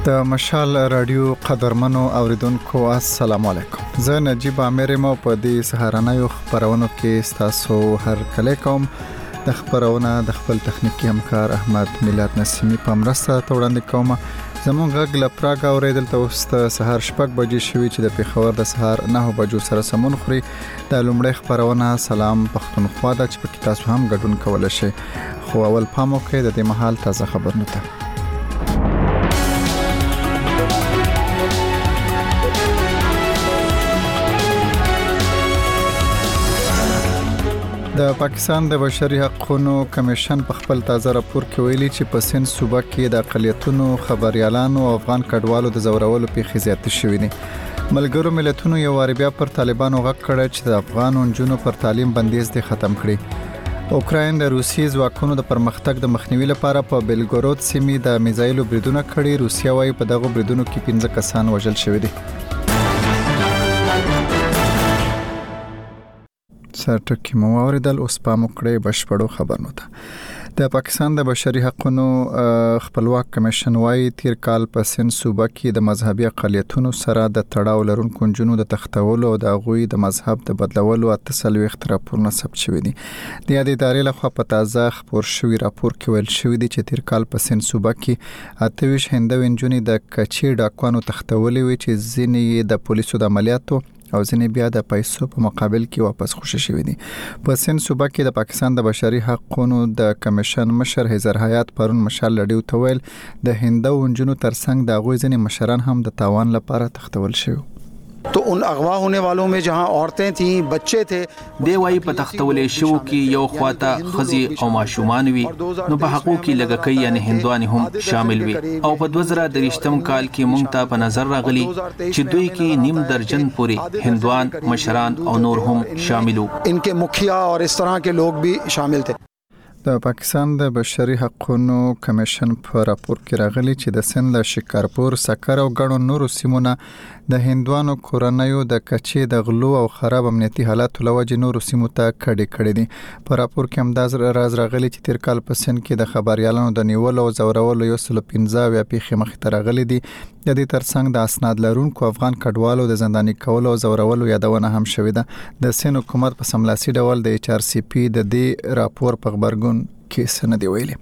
د مشال رادیو قدرمنو اوریدونکو السلام علیکم. زه نجیب عامر مو په دې سهارنۍ خبرونو کې تاسو هر کله کوم د خبرونه د خپل تخنیکی همکار احمد میلاد نسیمی په مرسته وړاندې کوم. زموږ غږ له پراګ اوریدل تاسو سهار شپږ بجې شوي چې د پیښور د سهار 9 بجو سره سمون خوري. د لومړی خبرونه سلام پښتونخوا د چې په تاسو هم ګډون کولای شئ. خو اول پام وکړئ د دې محل تازه خبرونه ته. د پاکستان د بشري حقوقو کمیشن په خپل تازه راپور کې ویلي چې په سند صوبه کې د اقلیتونو خبريالانو او افغان کډوالو د زورولو پیښې زیاتې شوې دي. ملګرو ملتونو یو وار بیا پر طالبانو غږ کړ چې د افغان نجونو پر تعلیم بندیز دي ختم کړي. اوکراین د روسي ځواکونو د پرمختګ د مخنیوي لپاره په بلګورود سیمې د میزایلو بریدونه کړي. روسیا وايي په دغه بریدونو کې 15 کسان وژل شوي دي. سرټکی مو اوریدل اوس پام وکړئ بشپړو خبرونو ته. د پاکستان د بشري حقوقو خپلواک کمیشن وايي تیر کال په سند صوبه کې د مذهبي اقلیتونو سره د تړاو لرونکو جنونو د تختولو او د غوي د مذهب د بدلولو 38 راپورونه ثبت شوي دي. د دې ادارې لخوا په تازه خبر شوی راپور کې ویل شوی دی چې تیر کال په سند صوبه کې 28 هندو جنونې د کچې ډاکوانو تختولې وي چې ځینې د پولیسو د عملیاتو او ځینې بیا د پیسو په مقابل کې واپس خوشی شوی دي. په سند صوبه کې د پاکستان د بشري حقوقو د کمیشن مشر هزار حیات پرون مشال لډیو تویل د هندو ونجونو ترڅنګ د غوي ځینې مشران هم د تاوان لپاره تختول شوی. तो उन अगवा होने वालों में जहां औरतें थी बच्चे थे دی وای په تختولې شو کې یو خواته خزي او ماشومان وي نو په حقوق کې لګکې یعنی هندوان هم شامل وي او په 2023م کال کې مونږ ته په نظر راغلي چې دوی کې نیم درجن پوري هندوان مشران او نور هم شاملو. इनके मुखिया और इस तरह के लोग भी शामिल थे. د پاکستان د بشري حقوقو کمیشن په راپور کې راغلي چې د سند له شکارپور سکر او غړو نورو سیمونو د هندوانو کورنیو د کچې د غلو او خراب امنیتي حالات لوجه نورو سیمو ته کړي دي. په راپور کې هم راز راغلي چې تیر کال په سند کې د خبريالانو د نیولو او زورولو یو سل 15 یا پیښې مخ ته راغلي دي. د دې ترڅنګ د اسناد لرونکو افغان کډوالو د زنداني کولو او زورولو یادونه هم شوې ده. د سند حکومت په سملاسي ډول د HRCP د دې راپور په خبرګون کې سند ویلي.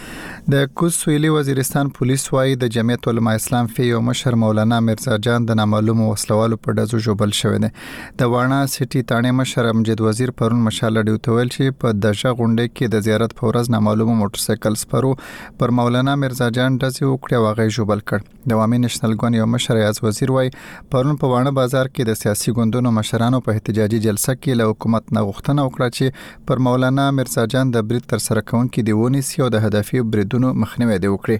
د کوز سویلي وزیرستان پولیس وايي د جمعیت علماء اسلام فی یو مشر مولانا مرزا جان د نامعلوم وسلوالو په دزو جوبل شوی دی. د وانا سټي تانه مشر امجد وزیر پرون مشال ډیو تویل چې په دغه غونډه کې د زیارت په ورځ نامعلوم موټر سایکل سپرو پر مولانا مرزا جان دزي وکړه واغې جوبل کړ. د عوامي نېشنل ګوند یو مشر یاز وزیر وايي پرون په وانا بازار کې د سیاسي ګوندونو مشرانو په احتجاجي جلسه کې له حکومت نه غوښتنه وکړه چې پر مولانا مرزا جان د برید تر سره کونکي دی ونیسي او د هدفي بریدونو مخنیوي دی وکړي.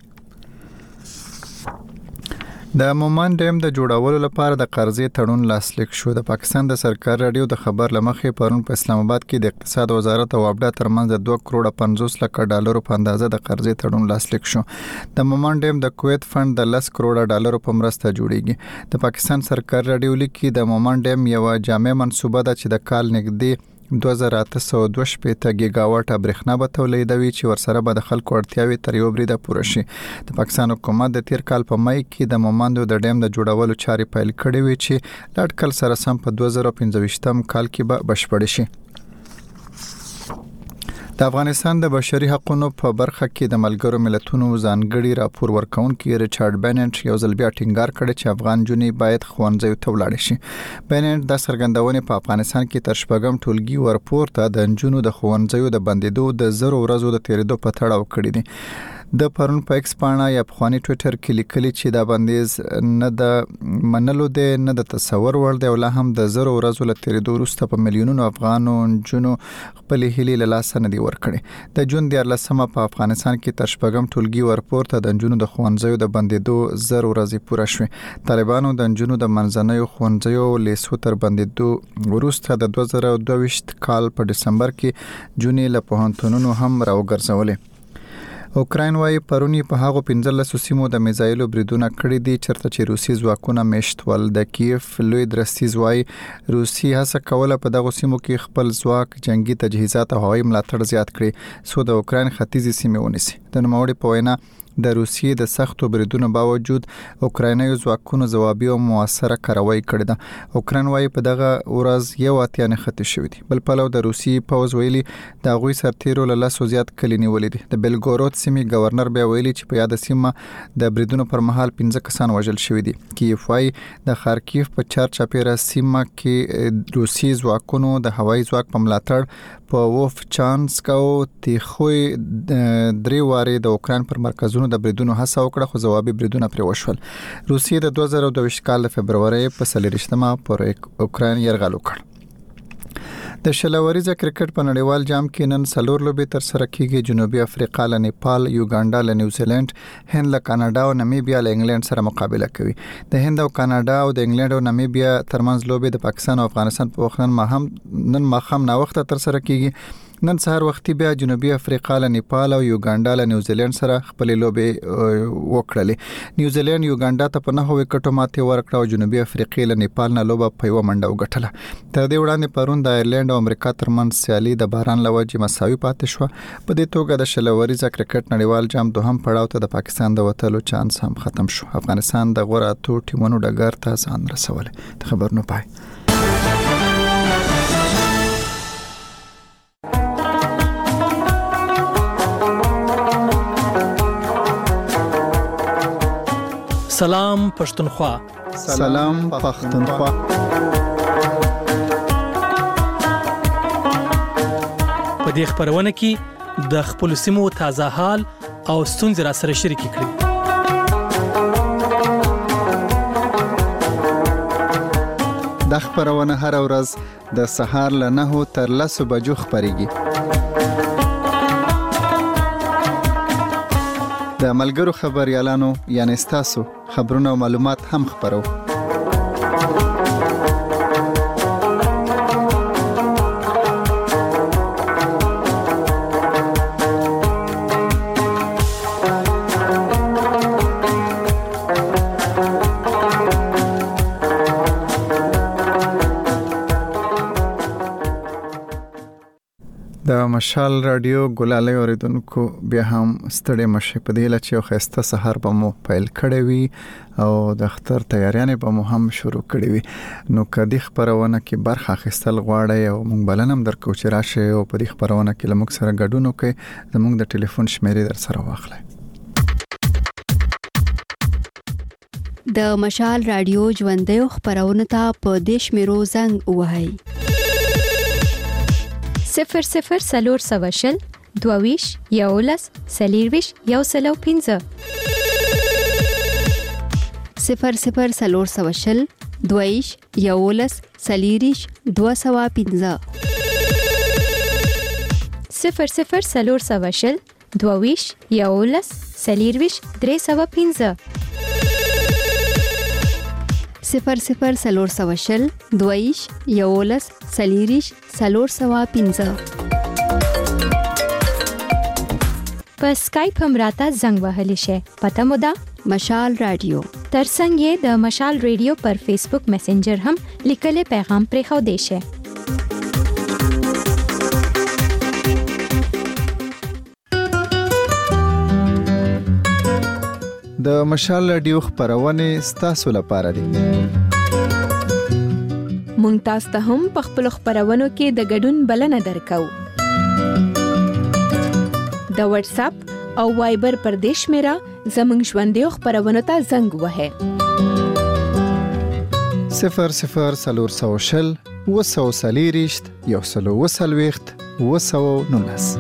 د مومان ډیم د جوړولو لپاره د قرضې تړون لاسلیک شو. د پاکستان د سرکار رادیو د خبر لمخې پرون په اسلام آباد کې د اقتصاد وزارت او ابډا ترمنځ د 2 کروڑ 50 لک ډالر په اندازه د قرضې تړون لاسلیک شو. د مومان ډیم د کویت فند د 10 کروڑ ډالر په مرسته جوړیږي. د پاکستان سرکار رادیو لیکي د مومان ډیم یو جامع منصوبه ده چې د کال نږدې 2822 گیگاواټ برېښنا به تولیدوي چې ورسره به د خلکو اړتیاوې تر یو بریده پوره شي. د پاکستان حکومت د تیر کال په مای کې د موماندو د ډیم د جوړولو چارې پیل کړې وي چې لاټکل سره سم په 2015م کال کې به بشپړ شي. د افغانستان د بشري حقوقو په برخه کې د ملګرو ملتونو ځانګړي راپور ورکونکي ریچارډ بیننټ یو ځل بیا ټینګار کړ چې افغان جنې باید ښوونځي ته ولاړ شي. بیننټ د څرګندونې په افغانستان کې تر شپږم ټولګي ورپورته د جنونو د ښوونځیو د بندیدو د 0 ورځو د تیریدو په تړاو کړی دي. د پرون په ایکس پاڼه یا په خواني ټوئیټر کې لیکلي چې دا بندیز نه د منلو دی نه د تصور وړ دی او لا هم د 0 ورځو له تیریدو وروسته په میلیونونو افغانو جنو خپل هیلې له لاسه نه دی ورکړي. د جون 14مه په افغانستان کې تر شپږم ټولګي ورپورته د جنونو د ښوونځیو د بندیدو 0 ورځې پوره شوې. طالبانو د جنونو د منځنیو ښوونځیو لیسو تر بندیدو وروسته د 2022 کال په دسمبر کې جونې له پوهنتونونو هم راوګرځولې. اوکراین وايي پرونی په هغه 15 سیمو د میزایلو بریدونه کړی دي چرته چې روسي ځواکونه میشتول. د کیف لوی درستیز وايي روسي هڅه کوله په دغه سیمو کې خپل ځواک جنگي تجهیزات او هوایي ملاتړ زیات کړي سو د اوکراین ختیځي سیمې ونیسي. د نوموړي په وینا د روسیې د سختو بریدونو باوجود اوکرایني ځواکونو ځوابي او موثره کاروایی کړې ده. اوکراین وايي په دغه ورځ یو اتیا نه خطي شوې دي. بل پلو د روسیې پوز ویلي د غوي سرتیرو له لاسو زیات کلی نیولې دي. د بلګورود سیمې گورنر بیا ویلي چې په یاد سیمه د بریدونو پر مهال 15 کسان وژل شوي دي. کیف وايي د خارکیف په چارچاپیره سیمه کې روسي ځواکونو د هوایي ځواک په ملاتړ په ووفچانسک او تیخوی درې واري د اوکراین پر مرکزونو د بریدونو هڅه وکړه خو ځوابي بریدونه پر وشول. روسیې د 2022 کال د فبرवरी په 23 پر اوکراین یرغل وکړ. د شلوریزه کرکټ په نړیوال جام کې نن څلور لوبې تر سره کیږي. جنوبي افریقا له نیپال، یوګانډا له نیوزیلند، هند له کاناډا او نامیبیا له انګلند سره مقابله کوي. د هند او کاناډا او د انګلند او نامیبیا ترمنځ لوبې د پاکستان او افغانستان په وخت نن ماخام نا وخت تر سره کیږي. نن سهار وختي بیا جنوبي افریقا له نیپال او یوګانډا له نیوزیلند سره خپل لوبې وکړلې. نیوزیلند یوګانډا ته په 9 وکټو ماتې ورکړه او جنوبي افریقا له نیپال نه لوبه په یو منډه وګټله. تر دې وړاندې پرون د ایرلند او امریکا ترمنځ سیالي د باران لوجې مساوي پاتې شو. په دې توګه د شلوریزه کرکټ نړیوال جام دوهم پړاو ته د پاکستان د وټلو چانس هم ختم شو. افغانستان د غوړه اتو ټیمونو ډګر ته ځان رسولې. د خبرونو پای. سلام پښتونخوا. سلام پښتونخوا. په دې خبرونه کې د خپل سیمو تازه حال او ستونزې را سره شریک کړئ. د خبرونه هر ورځ د سهار له 9 تر 10 بجو خبريږي. د ملګرو خبريالانو یعنی تاسو خبرونه او معلومات هم خبرو. د مشال رادیو ګلالۍ اوریدونکو بیا هم ستړي مشه په دې لچې او خسته سحر به مو پیل کړی وي او د اختر تیاریانې به مو هم شروع کړې وي. نو کدي خبرونه کې برخه اخیستل غواړئ او مونږ بلنم درکو چې راشئ او په دې خبرونه کې لمک سره ګډون وکړئ. زموږ د ټلیفون شمیرې در سره واخلئ. د مشال رادیو ژوندۍ خبرونه ته په دیش میرو زنګ وهاي 00 سلور سواشل دوویش یولس سلیرویش یوسلو 15 00 سلور سواشل دوویش یولس سلیریش 215 00 سلور سواشل دوویش یولس سلیرویش 315 00 سلور سواشل دویش یولس سلیریش سلور سوا 15 په اسکایپ هم راته زنګ وهلی شي. پته مو ده مشال رادیو. ترڅنګ یې د مشال رادیو پر فیسبوک میسنجر هم لیکل پیغام پرې خو دی شي. د مشال رادیو خبرونه ستاسو لپاره دي. مونږ تاسو ته هم په خپل خبرونو کې د ګډون بلنه درکو. د واتس اپ او وایبر پر دیش میرا زمنګ ژوندۍ خبرونه ته زنګ وهه 00 سلور سواشل وسو سلیریشت یوسلو وسلويخت وسو نونس.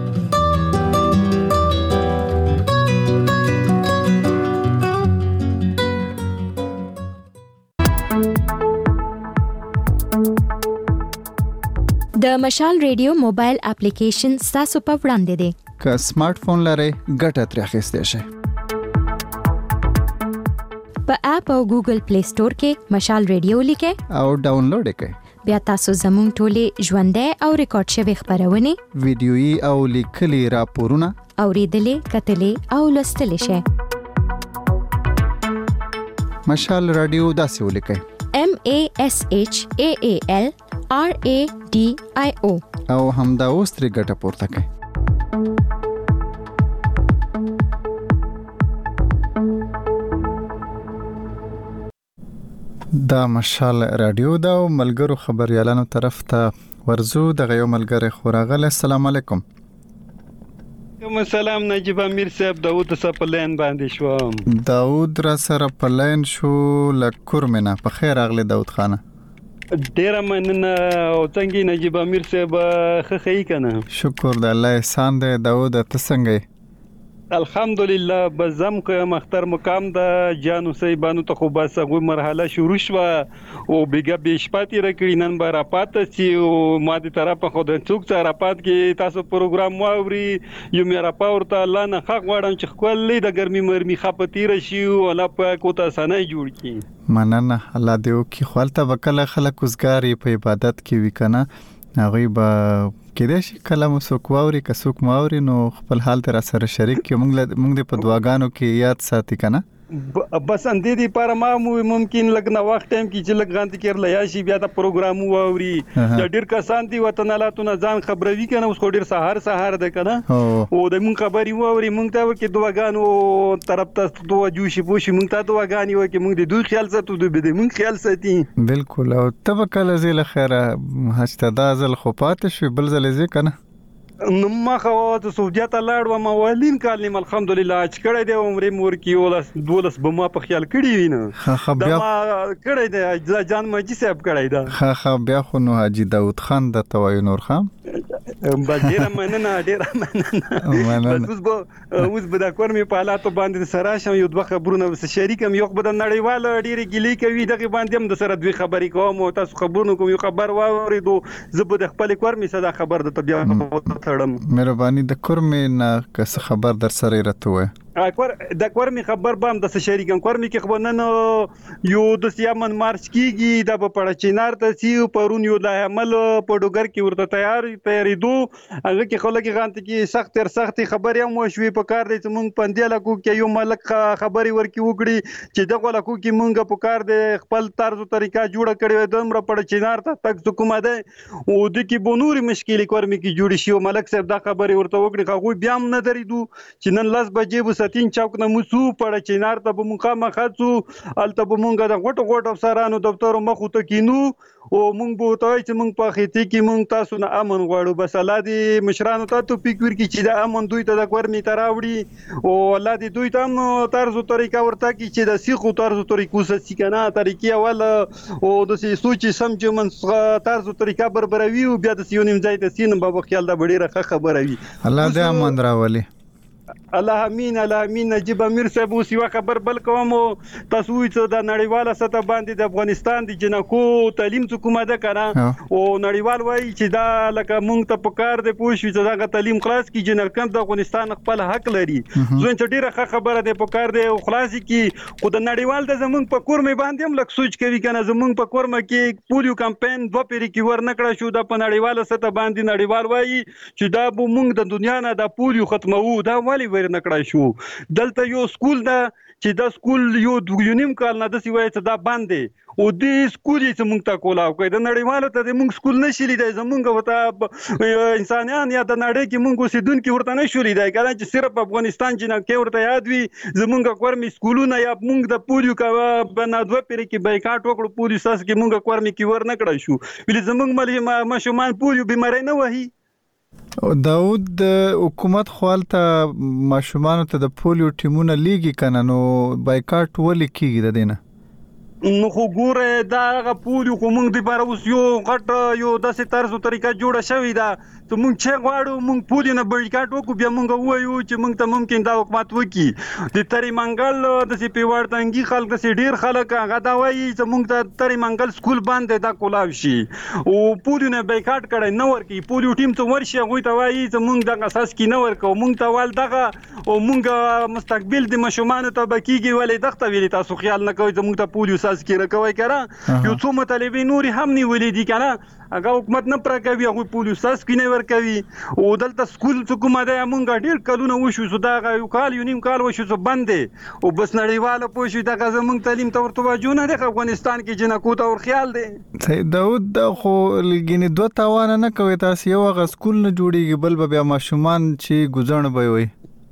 د مشال رادیو موبایل اپلیکیشن تاسو په وړاندې دی. که سمارټ فون لرئ ګټه ترې اخیستئ شئ. په اپ او ګوګل پلی سٹور کې مشال رادیو لیکئ او ډاونلوډ کړئ. بیا تاسو زموږ ټولې ژوندۍ او ریکارډ شوی خبرونه ویډیويي او لیکلي راپورونه اوریدلې کتلې او لوستلې شئ. مشال رادیو داسې ولیکئ MASHAAL RADIO او همدا اوس ترې ګټه پورته کړئ. دا مشال رادیو دا ملګرو خبريالانو طرف ته ورزو د غيو ملګری خوراغله. السلام علیکم. کوم سلام نجیب امیر صاحب. داوود صاحب پلین باندې شو. داوود را سره پلین شو لکورمنه. په خیر اغله داوود خانه. ډیر مننه او څنګه نجیب امیر صاحب خخی کنه. شکر د الله احسان دی. داوود ته څنګه؟ الحمدلله بزم که مختار مقام د جانو سیبانو ته خو بس هغه مرحله شروع شو او بیګه بشپاتی رکړی نن به راپات چې او ماده طرفه خو د څوک سره راپات کې تاسو پروګرام واوري یو مې راپور ته الله نه حق وړم چې خپل د ګرمي مرمي خپتی رشي او الله په کوته سنای جوړ کی. مننه الله دې وکي. خپلته وکړه خلک وزګاری په عبادت کې وکنه هغه به کېدې شي کله مو څوک واوري که څوک ماوري نو خپل حال تر سره شریک کې موږ د په دعاګانو کې یاد ساتي کنه. بس اندې دي پر ما ممکن لګنه وخت ټایم کې چې لګانت کېر لیا شي بیا د پروګرام واوري د ډیر کسان دي وطن لاتونه ځان خبروي کنه اوس خو ډیر سهار ده کنه او د مون خبري واوري مونږ ته کې دعاګانو طرف ته دعا جوشي پوشي مونږ ته دعاګانی وکي مونږ د دوی خیال ساتو د بده مونږ خیال ساتي. بالکل. او تبکل زل خیره هشتدا زل خو پات شو بل زل زی کنه نو ما خو د سعودیت لاړ و ما ولین کالم الحمدلله چې کړه د عمر مور کې ولس دولس بما په خیال کړی وینه دا ما کړه د جان مجي صاحب کړی دا خا بیا خو نو حاجی داوود خان د توای نور خان ډیر مننه اوس به دا کور می په حالاتو باندې سره شم یو دوه خبرونه شریکم یو به د نړیوال ډیر ګلی کوي دغه باندې هم د سره دوی خبرې کوم او تاسو خبرونه کوم یو خبر واوریدو زه به د خپل کور می صدا خبر د طبيعت مهرباني د کورمه نه کس خبر در سره راتوه د کورمي خبر بام د شریکم کورمي کې خبر نن یو د سیامن مارچ کیږي د په چینار ته سی پرون یو د عمل په ډوګر کې ورته تیاریدو هغه کې خلک غانت کې سخت خبرې مو شوي په کار دي چې مونږ پندې لکو کې یو ملک خبري ورکی وکړي چې دغه لکو کې مونږ په کار دي خپل طرز او طریقه جوړ کړی د امر په چینار ته تک حکومت ده او د کې بنوري مشکل کورمي کې جوړ شي او ملک صاحب دا خبري ورته وکړي خو بیا هم نه دریدو چې نن لاس بجې ستین چوک نه موسو پړ چینار ته به مخامه خاصو الته به مونږه د غټ افسرانو دفتر مخ ته کینو او مونږ به ته چې مونږ په خېتی کې مونږ تاسو نه امن غواړو بس الله دې مشرانو ته تو فکر کې چې د امن دوی ته د کورمي تراوړي او الله دې دوی ته هم طرز او طریقه ورته کې چې د سیخو طرز او طریقو سې کنه طریقې اول او د سوچي سمج من طرز او طریقه بربروي او بیا د سیونیم ځای ته سین به خیال د ډیره خبروي. الله دې امن راولي. الله امين نجیب امیر صاحب اوس یو خبر بل کوم تاسو چې د نړیواله سطح باندې د افغانستان د جنکو تعلیم حکومت ده کنه او نړیوال وایي چې دا لکه مونږ ته پکار دی پوښ چې دا تعلیم خلاص کی جنکم د افغانستان خپل حق لري زوین چې ډیره خبره ده پکار دی او خلاصي کی خو د نړیوال د زمونږ په کور مې باندې هم لک سوچ کوي کنه زمونږ په کور مې کې پولیو کمپاین دوه پیری کې ور نکړه شو د په نړیواله سطح باندې نړیوال وایي چې دا به مونږ د دنیا نه د پولیو ختمو دا ولی نکړای شو دلته یو سکول دا چې دا سکول یو نیم کال نه د سیوای ته دا باندې او د سکول چې مونږ ته کولاو کوي د نړیواله ته مونږ سکول نشي لیدای زمونږ وته انسانيان یا د نړۍ کې مونږ اوسیدونکو ورته نشو لیدای کله چې صرف افغانستان چې کې ورته یاد وي زمونږ کورمي سکولونه یا مونږ د پولیو کا بنادوه پرې کې بایکاټ وکړو پولیس اس کې مونږ کورمي کې ور نکړای شو ولې زمونږ ملي مشومان پولیو بیماری نه وهي. داود د حکومت خپلته ماشومان ته د پولیو ټیمونه لیږي کنه نو بایکاټ ولې کیږي د دینه نو خو ګوره دا غ پولیو کوم دی پر اوس یو غټ یو داسې طرز او طریقه جوړه شوې ده ته مونږ چې غواړو مونږ پولیو نه بایکاټ وکړو بیا مونږ وایو چې مونږ ته ممکن دا حکومت وکړي د تری منګل د سی پیوړ تنګي خلک د ډیر خلک هغه دا وایي چې مونږ ته تری منګل سکول باندې دا کولاو شي او پولیو نه بایکاټ کړي نه ورکی پولیو ټیم ته ورشي غوي ته وایي چې مونږ د اساس کې نه ورکو مونږ ته ول دغه او مونږ مستقبل د مشومان ته بکیږي ولې دغه ویلي تاسو خیال نه کوئ چې مونږ ته پولیو اساس کې راکوي کړه یو څو مطالبه نوري هم نیولې دي کنه هغه حکومت نه پر کوي هغه پولیس اساس کې نه ور کوي او دلته سکول حکومت یې مونږ ډیر کلونه وشو زدا یو کال یو نیم کال وشو زه بندې او بس نړیواله پوښي دا زمونږ تعلیم ته ورته واجونه د افغانستان کې جنکو ته ور خیال دی. داود دا خو لګینه دوه تاوان نه کوي تاسو یو غ سکول نه جوړیږي بل بیا ماشومان چې گزارنه به وي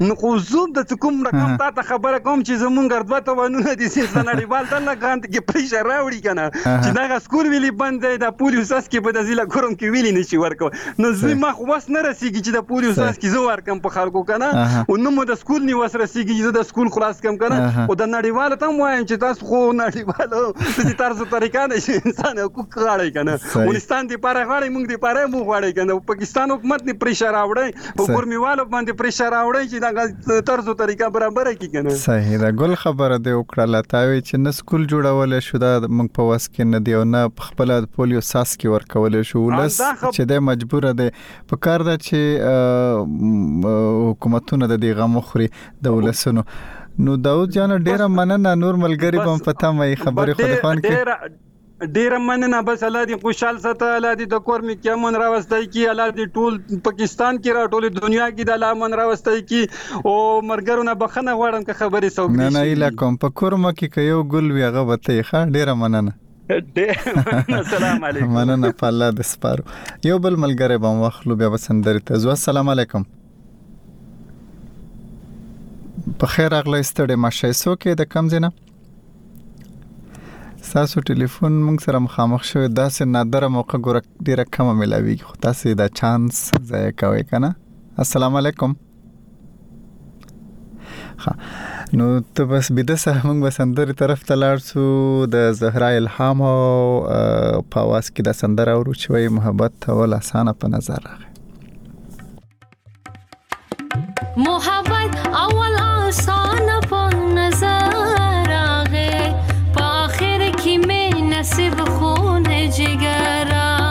نو خو زوم د کوم رقم ته خبره کوم چې زمونږ ردوه ته ونه دي چې نړیوال ته لګان کې پریشر راوړي کنه چې دا سکول ویلي بند دی د پولیس اس کې په دزیلا کوم کې ویلي نشي ورکو نو زه ما خو واس نه رسیږي چې د پولیس اس کې زو ورکم په خلکو کنه او نو مو د سکول نی واس رسیږي چې د سکول خلاص کم کنه او د نړیوال ته وایم چې تاسو خو نړیوالو د طرز طریقه نشي انسان حقوق غاړي کنه افغانستان دی پاره غاړي موږ دی پاره مو غاړي کنه پاکستان حکومت نی پریشر راوړي په ګورمیوالو باندې پریشر راوړي چې دا طرز طریقه برابر کی کنه صحیح دا ګل خبره دی وکړه تاوي چې نه سکول جوړول شو دا موږ په واس کې نه دی او نه خپل پولیو ساس کې ورکول شو ولس چې د مجبور دی په کار دا چې حکومتونه د دې غو مخري د ولسونو نو داود جان ډیره مننه نور ملګری بم پتا مې خبرې خو د خان کې ډیر مننه بس الله دې خوشحال ساته الله دې د کور می کمن راوستای کی الله دې ټول پاکستان کې را ټول دنیا کې د الله من راوستای کی او مرګرونه بخنه غواړم که خبرې سوګ نه نه اله کوم په کور مکه کې یو ګل وی هغه وته ښه ډیر مننه السلام علیکم مننه په الله د سپارو یو بل ملګری بم واخلو بیا وسندري ته زو السلام علیکم په خیر اغله ستړي ماشه سو کې د کم زینه تاسو ټلیفون موږ سره مخامخ شوی داسې نادره موقع ګور ډیره کم ملاوي خو تاسو دا چانس ضایع کوي کنه السلام علیکم ها نو ته بس بده سره موږ بسندري طرف ته لاړ سو د زهرا الهام او په واس کې د سندره ورو چوي محبت ول اسانه په نظر راغی محبت اول آسان په نظر की में नसीब खून जिगर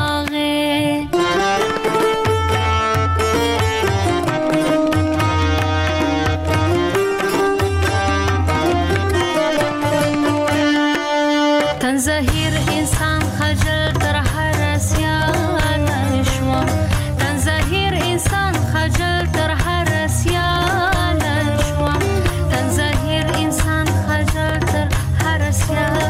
तन ज़हीर इंसान खजल तर हर सियाल शुम तन ज़हीर इंसान खजल तर हर सियाल शुम तन ज़हीर इंसान खजल तर हर सियाल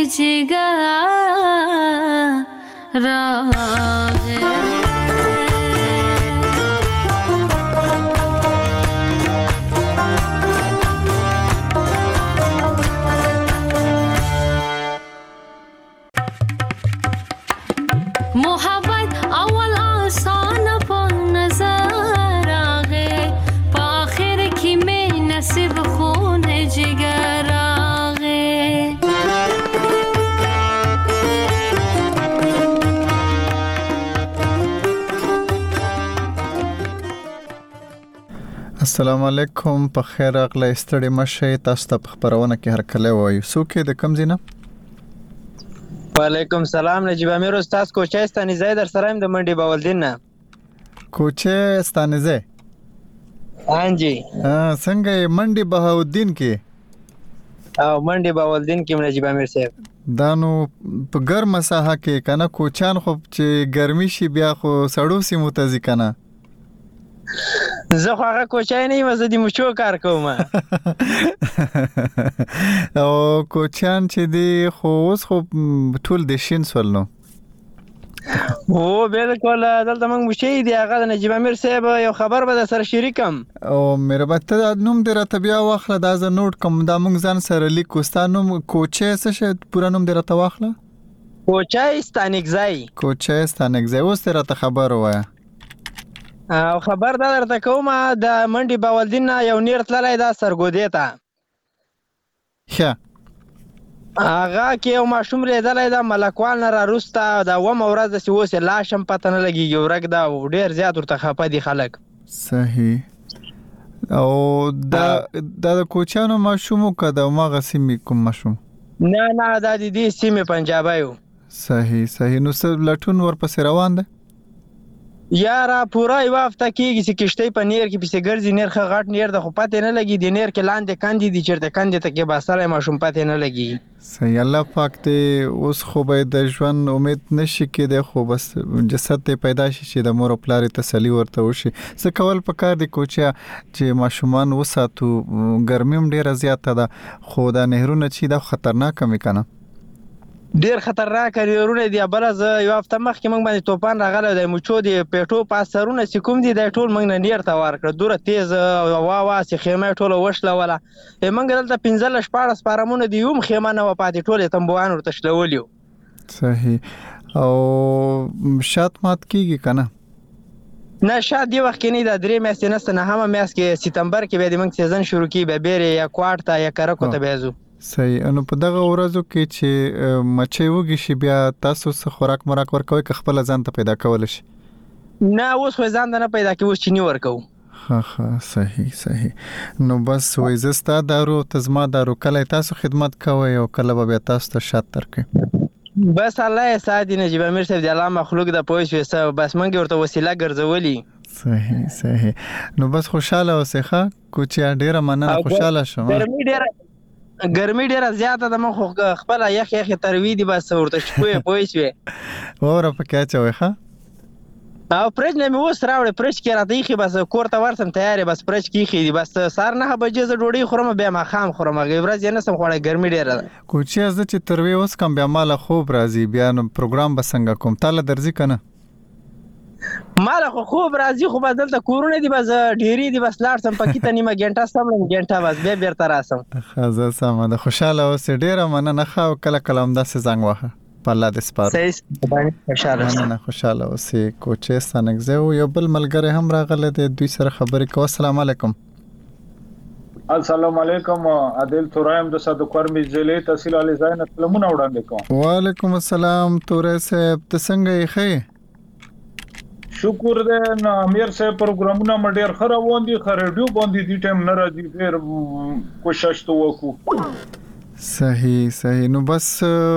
जिगर रागे मोहब्बत अव्वल आसान पर नजर आगे पाखिर की में नसीब खून जिगर आगे السلام علیکم په خیر اغله ستړي مشه تاسو ته خبرونه کې هر کله وایو سوکې د کم زینه وعلیکم سلام نجیب امیر استاد کوچه استانیزه در سره د منډي باولدین نه کوچه استانیزه انجی څنګه منډي بهاودین کې او منډي باولدین کې نجیب امیر صاحب دانو په ګرمه ساحه کې کنه کوچان خو چې ګرمي شي بیا خو سړو سیمو ته ځي کنه زه خو هغه کوچای نه یم زه د مچو کار کوم او کوچان چې دی خو اوس خو ټول د شین سول نو او بالکل دلته موږ مشي دی هغه د نجیب امیر صاحب یو خبر به سره شریکم او مې ربته نوم دې راته بیا واخله دا ز نوٹ کوم دا موږ ځان سره لیکوستانو کوچه څه شه پورا نوم دې راته واخله کوچه استانګزای اوس دې راته خبر وای او خبر دا درته کوم د منډي باولدین یو نیر تللی دا سرګودې ته هغه کې یو ماشوم لیدلی دا ملکوال نه راروسته دا ومه ورځ داسې اوس یې لاش هم پته نه لګېږي ورک دا ډېر زیات ورته خفه دي خلک صحیح او دا د کوچیانو ماشوم که د هماغه سیمې کوم ماشوم نه دا د دې سیمې پنجابی و صحیح نو څه لټون ورپسې روان دی یاره پوره یوه هفته کېږي چې کشتۍ په نیر کې پسې ګرځي نیر ښه غټ نیر ده خو پتې نه لګي د نیر کې لاندې کندې دي چېرته کندې ته کې باسلی ماشوم پتې نه لګي صحیح الله پاک دې اوس خو به د ژوند امید نشي کېدی خو بس جسد ته پیدا شي چې د مور او پلار تسلي ورته وشي څه کول پکار دي کوچیا چې ماشومان وساتو ګرمي هم ډېره زیاته ده خو دا نهرونه چې دا خطرناک مې کنه ډیر خطرناک نهرونه دي بل زه یو هفته مخکې موږ باندې توپان راغلی دی مچو د پیټو پاسرونه چې کوم دي دا ټول موږ نه نیر ته ورکړه دوره تیز وا چې خیمه ټوله وشلوله موږ دلته 15-14 پارمونه دي هم خیمه نه وه پاتې ټول یې تنبوان ورته شلولي وو صحیح او شات مات کېږي که نه نه شاید دی وخت کې نه دا 3 میاشتې نسته نه همه میاشت کې سپتمبر کې بیا د موږ سیزن شروع کېږي بیا بیرې یا کواټ ته یا کرکو ته بیا ځو صحیح نو په دغه ورځو کې چې مچۍ وږي شي بیا تاسو څه خوراک مراک ورکوئ که خپله ځان ته پیدا کولی شي نه اوس خو ځان ته نه پیدا کوي اوس چینی ورکوو ښه صحیح نو بس وایي زه ستا دارو ته زما دارو کله تاسو خدمت کوئ او کله به بیا تاسو ته شات درکوي بس الله یې ساتي نجیب امیر صاحب د الله مخلوق د پوه شوې څه بس موږ ورته وسیله ګرځولي صحیح نو بس خوشحاله اوسئ ښه کوچیا ډېره مننه خوشحاله شوم ګرمي ډیره زیاته ده مخ خپل یخ تروی دي بس ورته شپه پوي شوې وره پکې چوي ښه او پرج نه مې اوس راوړې پرج کې راته یې بس کور ته ورسم تیارې بس پرج کې دي بس سار 9 بجې ز ډوډۍ خورم بیا ما خام خورم غي ورځ نه سم خوړې ګرمي ډیره ده کوچي از چې تروي اوس کم بیا مال خوب راځي بیا نو پروګرام بسنګ کوم تعالی درځي کنه مال خوب راځي خو بدلته کورونه دي بس ډيري دي بس لاړ سم پکې ته نیمه غنټه سم غنټه بس بیا بیرته راسم خزه سم ده خوشاله اوس ډیره مننه خو کله کلام داسې زنګ واه په الله دې سپارو صحیح خوشاله اوس کوچه ستنګزه یو بل ملګری هم راغله د دوی سره خبرې کوي السلام علیکم السلام علیکم عادل ترایم د صدقور می ضلع تحصیل علی زاین سلامونه وړاندې کوم وعلیکم السلام تورې صاحب ته څنګه یې خې شکر دې نو امیر صاحب پروګرامونه مډیر خره وندي خریډیو باندې دي ټیم نه راځي ډیر کوشش تو وکړو صحیح نو بس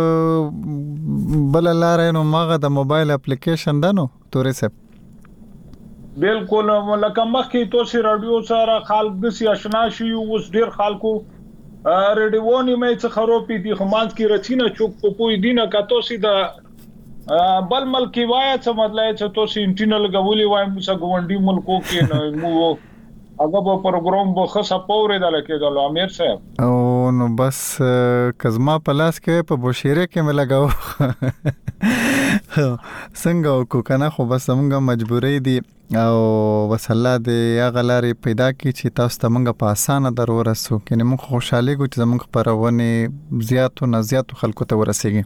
بل لاره نو ماغه د موبایل اپلیکیشن دنو تورې صاحب بالکل لکه مخکې توسي رادیو سره خلک د آشنا شي اوس ډیر خلکو رادیوونی مې څه خروپې دي خمانس کې رچینه چوک په پوی دینه کاتو سي د بل ملکی وای څه مطلب چې توسي انټرنل غولي وای موږ غونډي ملکو کې نو هغه په پروګرام به خاصه پورې دلته کېدل امیر صاحب او نو بس کزما پلاس کې په بوشيره کې مې لگاو څنګه وکړو کنه خو بس موږ مجبورې دي او وسله دې هغه لارې پیدا کی چې تاسو ته موږ په اسانه در ورسو کنه موږ خوشاله ګو چې موږ پرونه زیاتو نه زیاتو خلکو ته ورسېږي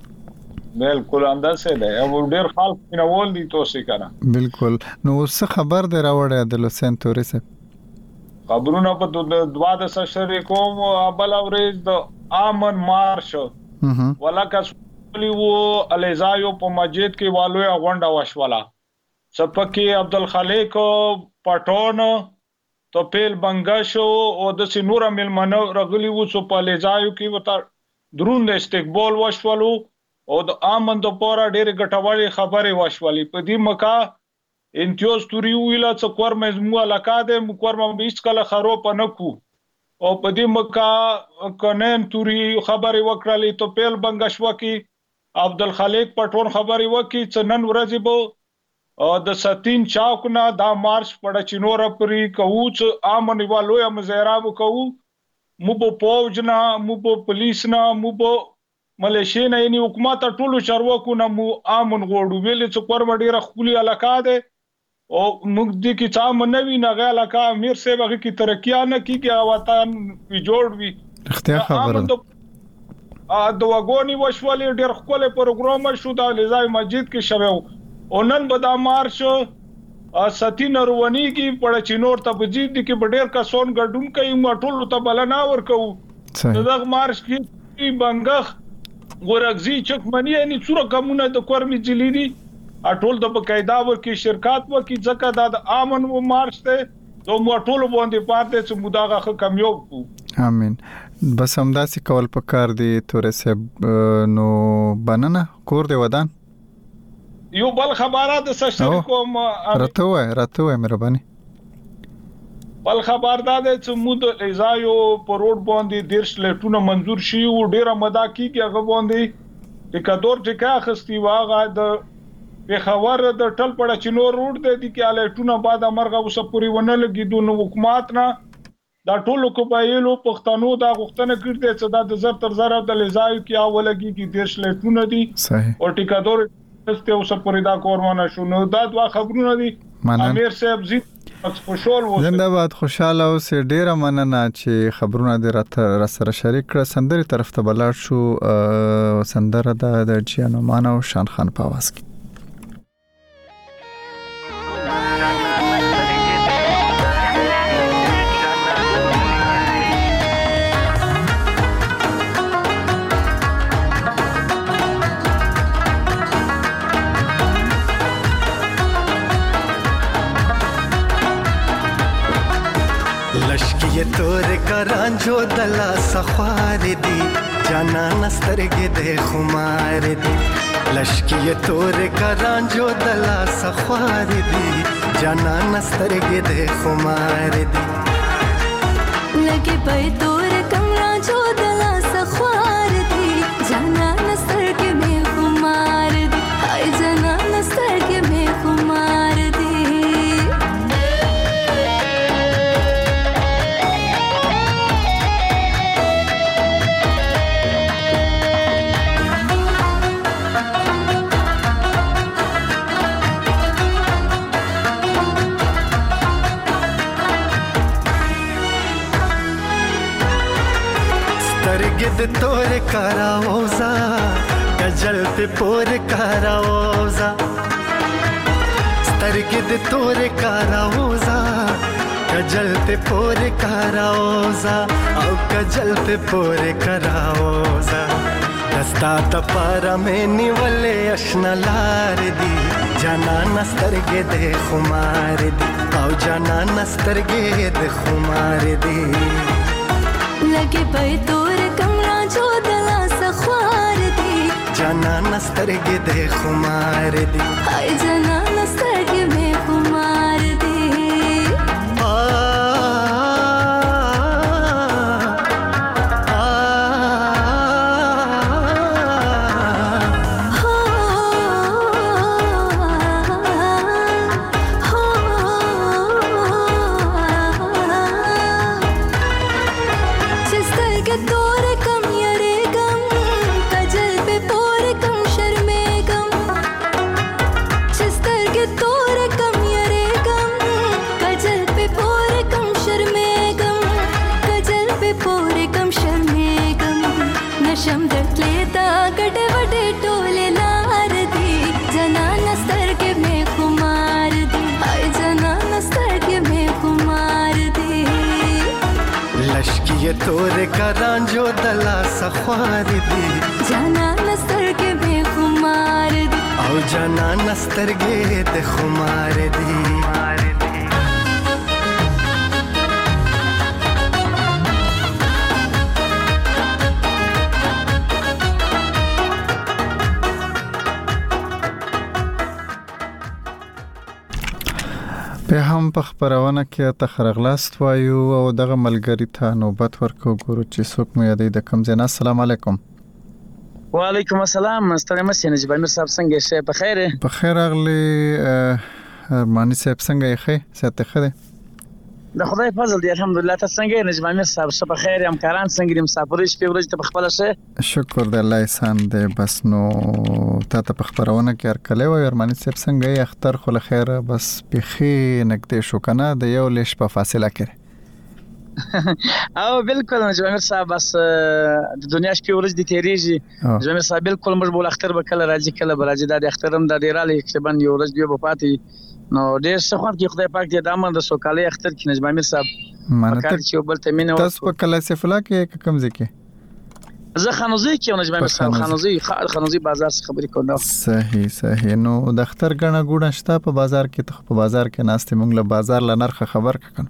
بالکل اندازه ده او ډیر خلک نوول دي توسي کنه بالکل نو څه خبر دی راوړی د لوسین تورسه خبرونه په 12 شری کوم بل اورېز د امن مارش ولکه وو الیزایو په مسجد کې والوې غونډه وشولا سپکی عبدالخالق پټون توپیل بنگشو او د سینور ملمنو رغلی وو سو په الیزایو کې وتا درون د استقبال وشولو او د امن د پورا ډېر غټوالي خبره وشولې په دې مکا انتیوز توري ویلا څ کورمه مو علاقه ده مو کورمه بیس کله خروپ نه کو او په دې مکا کنن توري خبره وکړلې توپیل بنگشو کې عبدالخالق پټون خبري وکي چې نن ورځې به د ستین چاوک نه دا مارش پړه چینور پرې کوو چې امن والو مزیرا وکړو مو په پوج نه مو په پولیس نه مو په ملیشیا نه یعنی حکومت ټولو چارواکو نه مو امن غوړو ویل چې کورم ډیره خولي علاقه ده او موږ دې کې چا منوي نه غا علاقه امیر صاحب هغه کی ترقیا نه کیږي وطن وی جوړ وی اختیار خبره د وګونی وشولې ډېر خپل پروګرام شو د لزای مسجد کې شوه او نن به دا مارش ستین رواني کې پړه چینور ته بجید کې ډېر کسون ګډون کوي مټول ته بلنا ورکو دغه مارش کې بنګخ ګورګزي چکمنی یعنی څوره کومونه د کورمي جلیدي ټول د بقاعده ورکی شرکت ورکی ځکه د امن و مارش ته نو موټول باندې پاتې چې مداغه کامیاب کو امين بس همداسې کول پکار دي تورې صاحب نو بننه کور دی ودان یو بل خبره د سشتری کوم راته وای مهرباني بل خبر دا چې مود ایزایو په روډ باندې دیرش لټونه منزور شي او ډیره مدا کیږي هغه باندې ټیکادور ټیکا خستی واغه د په خبر د ټل پړه چینور روډ د دې کې الټونه بعد امرغه وسه پوری ونه لګي د حکومت نه دا ټولو قبایلو پښتنو دا غوښتنه کړې چې دا د زر تر زر د لزایو کې اولګي کې دیرش لټونه دي او ټیکادور ته وسه پوری دا کورونه شنو دا دوا خبرونه دي امیر صاحب زی زنده‌باد خوشاله اوس ډیره مننه چې خبرونه دې را سره شریک کړ سندري طرف ته بلار شو سندره د جیانو مانو شان خان په आवाज کې ये तोर करांजो दला सख्वार दी जाना नस्तरगे दे खुमार दी लश्की ये तोर करांजो दला सख्वार दी जाना नस्तरगे दे खुमार दी लगे पे तोर करांजो दला सख्वार दी जाना नस्तरगे में खुमार दी हाय जाना नस्तरगे में खुमार दी गिद तोर कराओजा गजल पे पोर कराओजा गिद तोर कराओजा गजल पे पोर कराओजा औ गजल पे पोर कराओजा दस्ता तपारा में निवले अशनलार दी जाना नस्तरगे दे खुमार दी औ जाना नस्तरगे दे खुमार दी लगे पे तोर कमरा जो दला सख्वार दी जाना नस्तरगे दे खुमार दी हाय जाना नस्तरगे में खुमार दी जिस तरह تور کرانجو دلا سخوار دی جانا نستر کے بے خمار دی او جانا نستر گے د خمار دی په هم په خبرونه کې تخرغلاست وایو او دغه ملګری ته نوبت ورکو ګورو چې څوک مو یادې د کم زینا. السلام علیکم. وعلیکم السلام. ستړي مې نه جبامیر صاحب څنګه شه په خیره؟ په خیر اغلی ارمانی صاحب څنګه یې ښه ساته خره؟ د خدای فضل دی الحمدلله. ته څنګه یې جبامیر صاحب شه په خیر؟ همکاران څنګه دي؟ مسافرې شپې ورځې ته په خپل شه؟ شکر د الله احسان دی. بس نو ته په خبرونه کې ارکلې و ارمانی صاحب څنګه یې اختر خو له خیره بس بخي نګدې شو کنه د یو لیش په فاصله کې او بالکل جبامیر صاحب بس د دنیا شپې ورځې دي تیریږي جبامیر صاحب بالکل موږ بول اختر به کله راځي کله به راځي د اخترم د ډیراله تقریبا یو ورځ دی په پاتې نو ډیر څه خوند کې خدای پاک دې د امن د سوکالۍ اختر کې جبامیر صاحب مانته چې بل ته مینه تاسو په کله سفلا کې کوم ځکه زه خانوزي کې جبامیر صاحب خانوزي بازار څخه خبرې کوم. صحیح نو د اختر غنه ګوډه شته په بازار کې ته په بازار کې ناستې مونږ له بازار له نرخ خبر کړو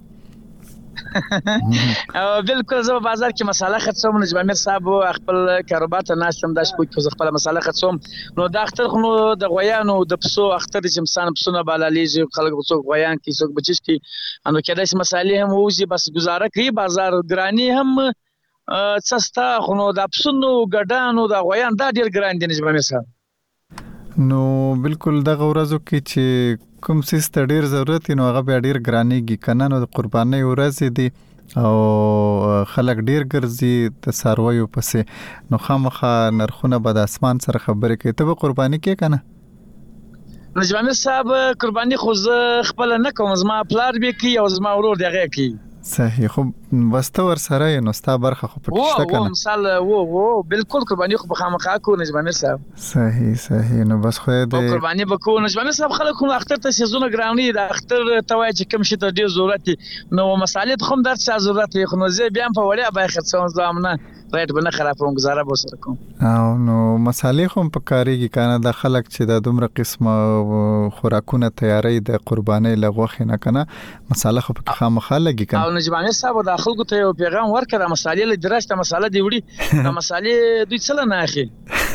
او بالکل زه بازار کې مساله خرڅوم جبامیر صاحب خپل کاروبار ته ناشتم د شپې کې خپل مساله خرڅوم نو د اختر خو د غویانو د پسو اختر چې انسان پسونه بالالیږي خلک څوک غویان کې څوک بچش کې انو کېدای شي مسالې هم وځي بس گزاره کوي بازار ګرانی هم څستا خو نو د پسونو ګډانو د غویان دا ډیر ګران دي جبامیر صاحب. نو بالکل دغه ورځو کې چې کوم څه ست ډیر ضرورت نو هغه به ډیر ګرانیږي کنه نو د قربانۍ ورځ دي او خلک ډیر ګرځي د سارویو پسې نو خامخا نرخونه به د اسمان سره خبرې کوي ته به قرباني کې کنه جبامیر صاحب قرباني خو زه خپل نه کوم زما پلار به کوي او زما ورور دغه کوي. صحیح خو واسطه ور سره نو ستا برخه خو پکې شته کنه مثال و بالکل قرباني خو بخامخا کو جبامیر صاحب. صحیح نو بس خو دې قرباني بکو جبامیر صاحب خلک خو اختر ته سيزونه ګراني د اختر توای چې کوم شي ته ډیر ضرورت نو مسالې خو در څه ضرورت خو نو زه بیا په وړیا به خرڅوم زامنه ریټ بنه خرابوم گزاره به سره کوم او نو مسالې خو په کاریږي کنه د خلک چې د دومره قسمه خوراکونه تیاری د قربانۍ لغوخه نه کنه مساله خو په خامخا لګي کنه او جبامیر صاحب د خلکو ته یو پیغام ورکړه مسالې له درشته مساله دی وړي د مسالې دوی څه نه اخی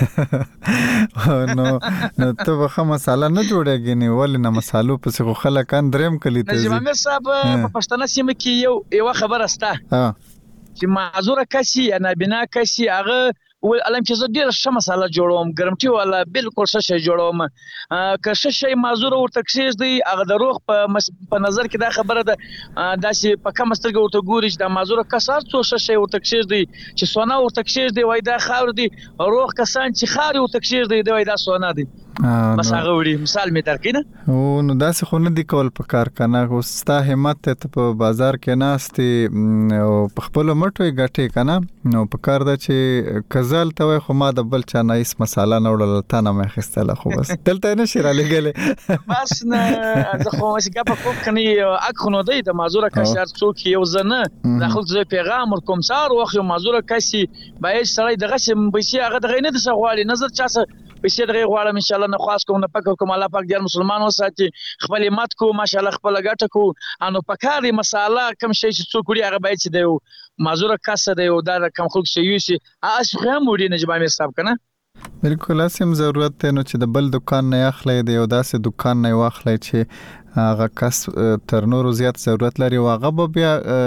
نو ته به مساله نه جوړېږي نه ول نه مسالو پس خو خلک اندرم کلی ته جبامیر صاحب په پښتنه سیمه کې یو خبر استه چې معذوره کسي یا نابینا کسي هغه ول علم چې زه ډیر ښه مساله جوړوم ګرمټي ولا بالکل ښه شی جوړوم که ښه شی معذوره ورته کښې دی هغه د روغ په نظر کې دا خبره ده داسې په کم سترګه ورته ګوري چې د معذوره کسار څو ښه شی ورته کښې دی چې سونه ورته کښې دی وای دا خاور دی روغ کسان چې خاري ورته کښې دی وای دا سونه دی بس هغه وړي مثال می درکې نه او نو داسې خو نه دی کول په کار کنه خو ستا همت ته په بازار کې ناستې او په خپل مټوي غټې کنه نو په کار ده چې کزل ته خو ما د بل چا نایس مساله نه وړل تا نه مې خستله خو بس دلته نه شي را لګلې بس نه زه خو چې ګپ کوم کني اک خو نو دی د معذوره کشر څوک یو زنه د خپل پیغام ورکوم سار وخت معذوره کسي باید سړی دغه سم بيسي هغه دغه نه د سغوالي نظر چا پیسې دغه غواړم ان شاء الله نه خاص کوم نه پک کوم الله پاک دې مسلمان وساتي خپل مات کو ماشاء الله خپل ګټه کو انو پکاري مساله کم شي چې څوک وړي هغه باید چې دی معذوره کاسه دی او دا کم خلک شي یوسي اسخه هم وړي نه جبامیر صاحب کنه بالکل اسیم ضرورت ته نو چې د بل دکان نه اخلي دی او داسې دکان نه واخلي چې هغه کس تر نورو زیات ضرورت لري او هغه بیا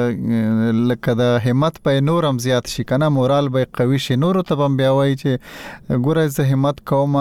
لکه د همت په نورم زیات شي کنه مورال به قوي شي نورو ته بیا وایي چې ګوره زه همت کوم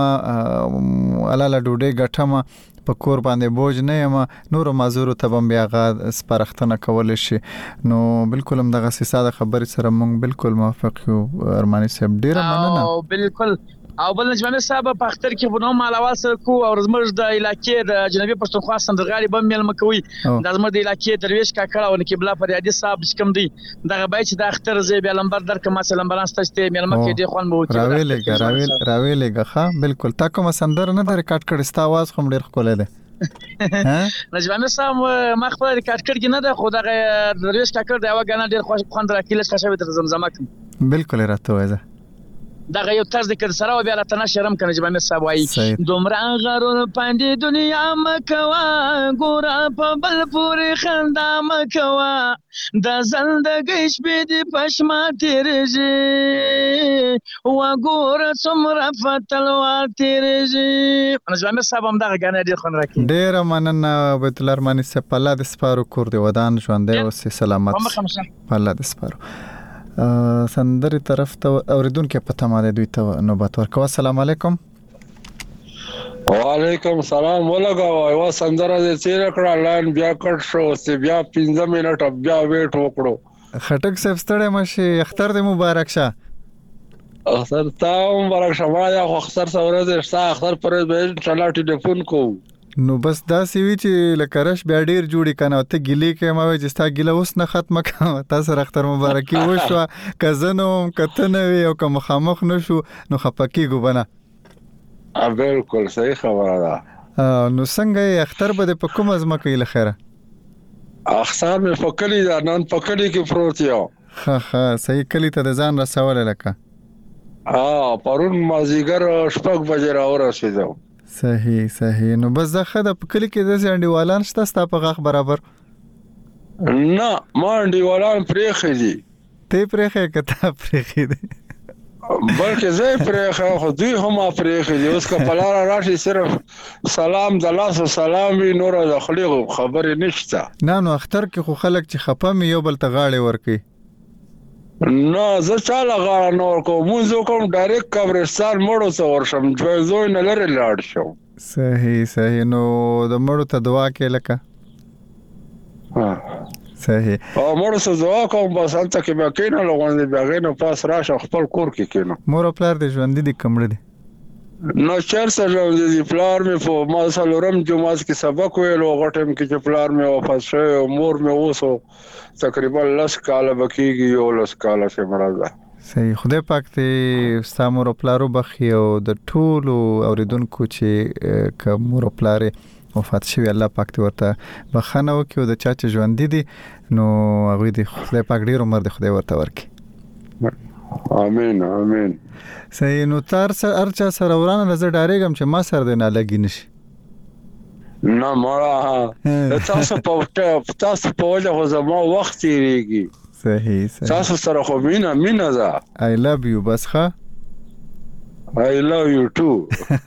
الاله ډوډۍ ګټم په کور باندې بوج نه یم نور معذور ته بیا غا سپارښتنه کول شي نو بالکل هم دغه ساده خبرې سره مونږ بالکل موافق یو ارمانی صاحب ډیره مننه او بالکل او بل جبامیر صاحب په اختر کې په نوم مالوال سره کو او زموږ د علاقې د جنوبي پښتونخوا سندرغاړي بم مل مکوي د زموږ د علاقې درویش کاکړه او نکبلا فریادي صاحب کوم دی دغه بای چې د اختر زی بیا لمبر در کوم مثلا لمبران ستاسو مل مکې دی خوان مو راویلګه ښه بالکل تا کوم سندر نه د ریکارډ کړي ستا आवाज هم ډیر خولې ده نجیب امیر صاحب ما خپل ریکارډ کړی نه ده خو دا ریس ټاکر دی او غنا ډیر خوند راکېل څه شوی تر زمزمه کوم بالکل راته وایي دا یو طرز د کړ سره او بیا راته شرم کنه نجیب امیر صاحب وایي دومره غرور پاندې دنیا مکوا ګور په بل پورې خندا مکوا د زندګۍ شپې د پښما تیرېږي او ګور څومره فتلوار تیرېږي نجیب امیر صاحب هم دا غنه ډیر خوند راکې ډیر مننه بیت الرحمن سپاله د سپارو کور دی ودان ژوندې او سلامت الله د سپارو سندري طرف ته اوریدونکو په تماده دوی ته نوبت ورکو السلام علیکم وعلیکم السلام ولګاو یو سندره دې چیر کړه لاین بیا کټ شو سی بیا 15 منټ بیا ویټ وکړو خټک صاحب ستړی مشي اختر دې مبارک شه اختر تاسو مبارک شه ما یا اختر سره دې اختر پر به چلا ټلیفون کو نو بس دا سی وی چې لکرش بیا ډیر جوړی کنه ته ګلی کې ما وې چې ستا ګله اوس نه ختمه کړه تاسو اختر مبارکي وشو کزنو کتنه وی او کوم خامخ نشو نو خپکی ګو بنا بالکل صحیح خبره ده نو څنګه اختر به په کوم ازمه کې لخره اختر مې فکرې دا نن فکرې کې پروت یو ها صحیح کلی ته ځان رسول لکه پرون مازیګر شپږ بجې راورسېدو صحیح نو بس زه خدای په کلی کې د انډیوالان شته ستا په غاخ برابر نه ما انډیوالان پرېخې دي ته پرېخې کته پرېخې دي بلکې زه پرېخې خو دوی هم پرېخې دي اوس کپلار راشي صرف سلام د لاس سلام وی نور د خلیغ خبرې نشته نه نو اختر کې خو خلک چې خپه مې یو بل ته غاړې ورکي نه زه چاله غاړه نور کوم مونږ کوم ډایرکټ قبرستان مړو ته ورشم زوی نه لري لاړ شو صحیح نو د مړو ته دعا کې لکه صحیح او مړو ته دعا کوم بس انت کې باکینه لغوندې باغینه پاس راشه خپل کور کې کینو مور پلار دې ژوند دي کمړ دي نو چیرته ژوند دي پلار مې په ما سلورم جمعه کې سبق ویلو غټم کې چې پلار مې وفات شو مور مې اوسو تقریبا 10 کال بکیږي یو 10 کال څخه مرزه صحیح خدای پاک ته سامور پلارو بخي او د ټولو اوریدونکو چې کومور پلار وفات شوی الله پاک ته ورته بخنه وکي او د چا چې ژوند دي نو هغه دې خدای پاک ډیر عمر دې خدای ورته ورکي امين صحیح نو تر ارچا سره ورانه نظر ډارېګم چې ما سره دې نه لګی نشي نه مړه تاسو په وجه خو زما وخت یریږي صحیح تاسو سره خو مینا ده I love you بس ښه I love you too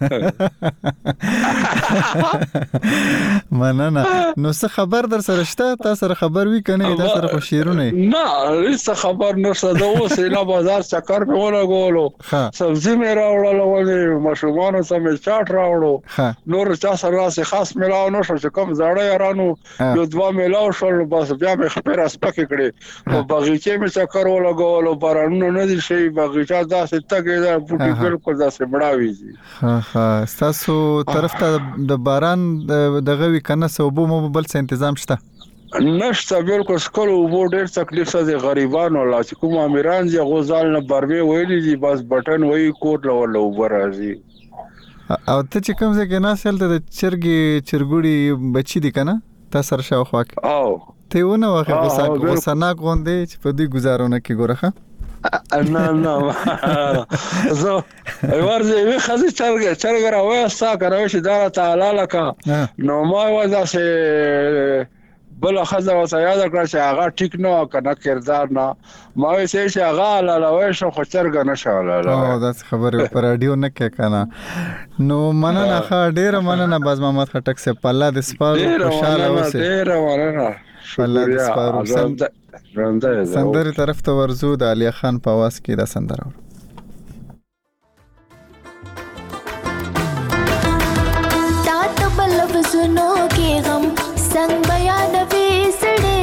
مننه نو څه خبر در سره شته تاسو سره خبر وی کنه تاسو سره خو شیرونه نه هیڅ خبر نشته دا اوس نه بازار چکر په ولګولو سبزی مې راوړل ولې مشروبانو سم چاټ راوړو نور چا سره راسي خاص ملاو نو چې کوم زړه یارانو یو دوا ملاو شول بس بیا مې خبر اسپک کړي په بغیچه مې چکر ولګولو بارانو نه دي شي بغیچه داسې تګي دا پټي بالکل داسې بڑاوي ها تاسو طرف ته د باران دغه وی کنه صوبو موبایل څه تنظیم شته نشته بالکل سکول وو ډېر تکلیف سره غریبانو لا چې کوم امیران دي غوزال نه برمه ویلي دي بس بٹن وای کوټ لولو برازي او ته چې کوم ځای کې ناسل ته چرګوړي بچی دي کنه تاسو سره شاوخوا او ته ونه واخه وسنا غوندې چې په دې گزارونه کې ګورخه نه زه ورځي وی خزي چرګ راوي ستا کوي چې دا تعالی لکه نو ما وځه سه بل خزه وسه یاد کړ چې هغه ټیک نو کنه کردار نه ما وی چې هغه لاله شو خو چرګ نشاله او دا خبره پر رادیو نه کې کنه نو مننه ډیر مننه باز محمد خټک سے پله د سپارو خوشاله اوسه ډیر مننه پله د سپارو سندري طرف ته ورزو د علي خان په आवाज کې دا سندره تا تبل وزنو کې غم संग बयान वेसड़े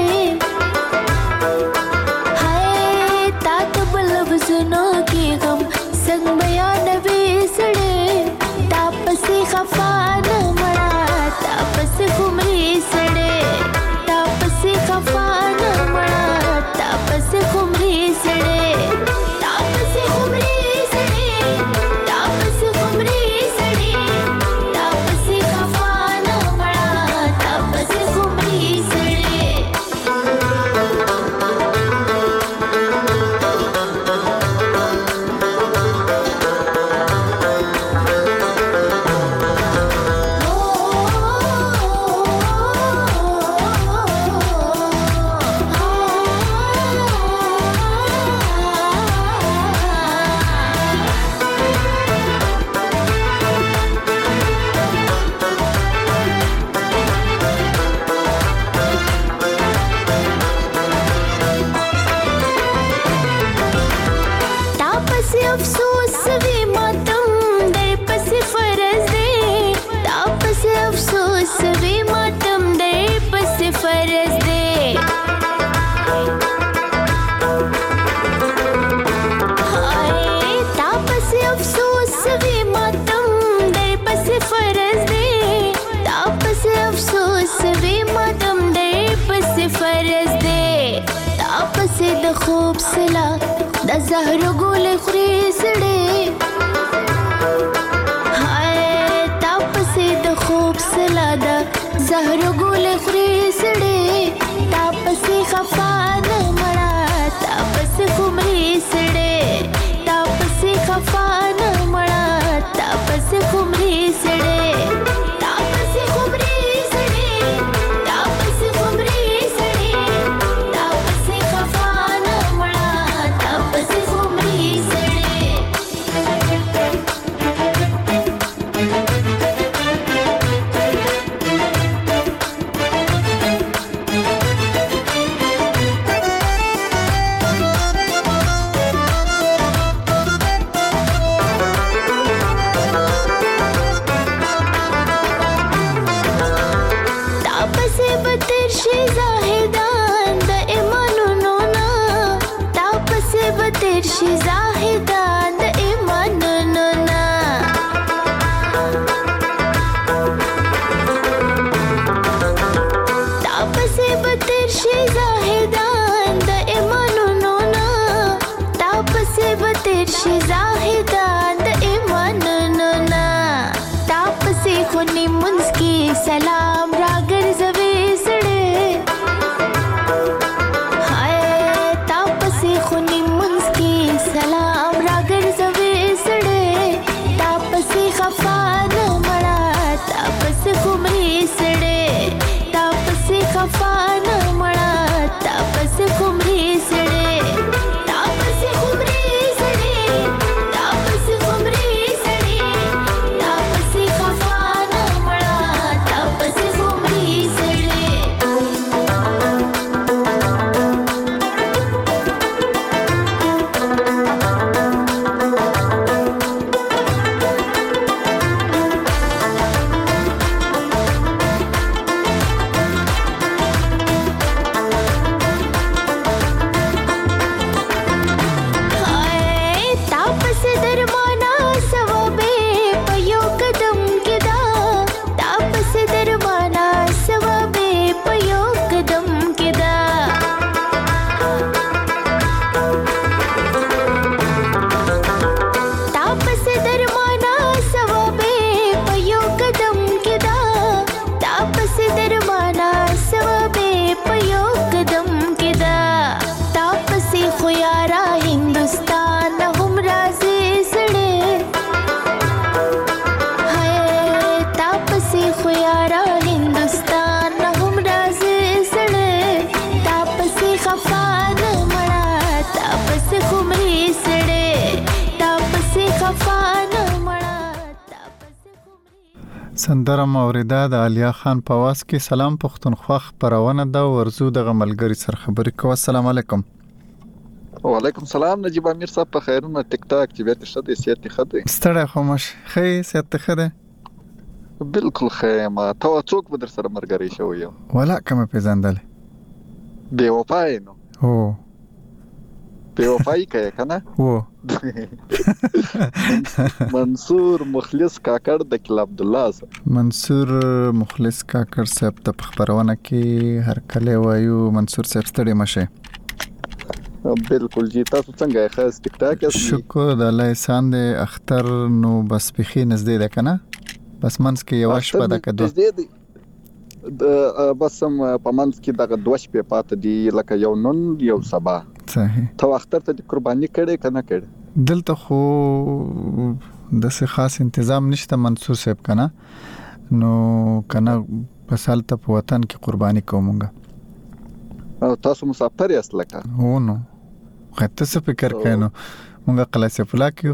हाय तात बलब सुनो के गम संग बयान वेसड़े तापसे खफान मड़ा तापसे खुमरी सड़े तापसे खफान मड़ा तापसे खुमरी सड़े तापसे खुमरी सड़े तापसे खुमरी सड़े तापसे खफान मड़ा خوب سلا د زهر ګول خوري سړې هاي تاپسې د خوب سلا د زهر ګول خوري سړې تاپسې خفان مړه تاپسې خمري سړې تاپسې خفان مړه تاپسې خمري سړې تاپسې خمري سړې تاپسې خمري سړې تاپسې خفان مړه تاپسې خمري سړې سلام راګر زوي سړې هاي تاپسې خوني منس کې سلام راګر زوي سړې تاپسې خفان مړه تاپسې خمري سړې تاپسې خفان مړه تاپسې خمري سړې تاپسې خمري سړې تاپسې خمري سړې تاپسې خفان مړه تاپسې خمري سړې سندره موریده د علیا خان په واس کې سلام پښتونخوا خبرونه د ورزو د غملګری سره خبرې کوي. السلام علیکم. وعلیکم السلام نجیب امیر صاحب په خیرونه ټیک ټاک چې بیت شته سیات خده ستړی خو مش خې سیات خده بالکل خیمه تو څوک به در سره مرګري شو یو ولا کوم پیژندل بے وفای نو هو بے وفای کوي کنه هو منصور مخلص کاکړ د کل عبد الله منصور مخلص کاکړ صاحب ته خبرونه کې هر کله وایو منصور صاحب ستړي مشه بالکل جی تاسو څنګه خاص ټیک ټاک شکر د الله احسان دې اختر نو بس بخي نږدې ده کنه بس منس کې یو شپه ده کدو بس هم په منس کې دغه دوه شپې پات دي لکه یو نن یو سبا صحیح ته اختر ته قرباني کړي کنه کړي دلته خو د څه خاص تنظیم نشته منصور صاحب کنه نو کنه په سال ته په وطن کې قرباني کومګه او تاسو مسافر یاست لکه هو نو خاطر څه فکر کینو مونږه قلاسه فلاکیو